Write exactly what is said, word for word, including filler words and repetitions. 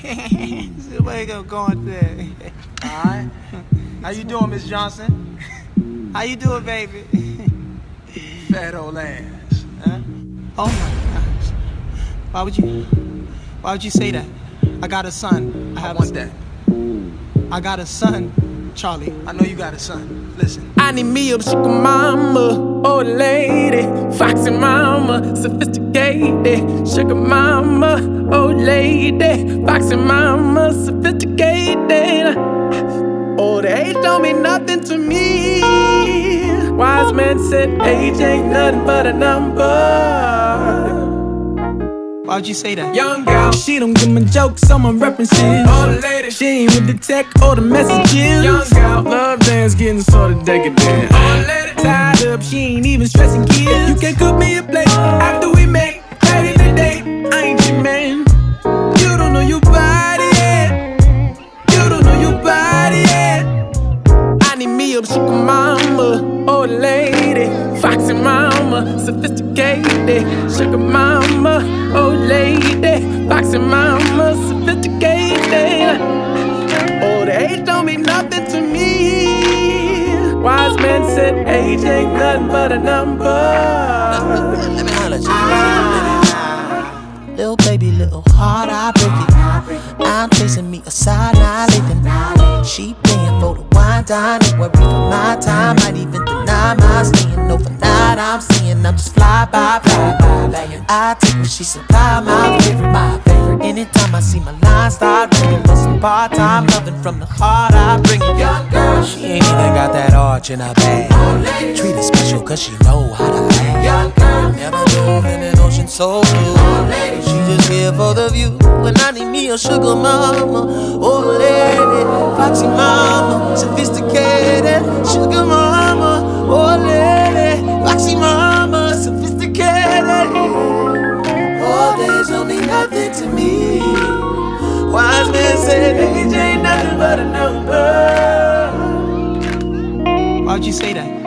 So wake up going there. Alright. How you doing, Miss Johnson? How you doing, baby? Fat old ass. Huh? Oh my gosh. Why would you why would you say that? I got a son. I have I want a, that. I got a son, Charlie. I know you got a son. Listen. I need me a sugar mama, old lady, foxy mama, sophisticated. Sugar mama, old lady, foxy mama, sophisticated. Old age don't mean nothing to me. Wise man said age ain't nothing but a number. Why would you say that? Young girl, she don't give me jokes, so my references. Old lady, she ain't with the tech or the messages. Young girl, love dance getting sorta decadent. Old lady, tied up, she ain't even stressing kids. You can cook me a plate after we make back in the day. I ain't your man. You don't know your body yet. You don't know your body yet. I need me a sugar mama, old lady, foxy mama, sophisticated. Sugar mama, old lady, foxy mama, sophisticated. Old age don't mean nothing to me. Wise man said age ain't nothing but a number. Let me holler at you. Little baby, little heart, I break it. I'm chasing me a side, not living. She paying for the wine, dine, and worry for my time. Might even deny my staying overnight. I'm seeing I'm just fly by, fly by. I take what she supply, my favorite, my favorite. Anytime I see my line start ringing, but some part-time loving from the heart, I bring it. Young girl, she ain't even got that arch in her bag. Treat her special cause she know how to act. Young girl, never dove in an ocean so blue. She just here for the view, and I need me a sugar mama, old lady, foxy mama, sophisticated. Sugar mama, old lady, foxy mama, sophisticated. All days don't mean nothing to me. Wise man said age ain't nothing but a number. Why would you say that?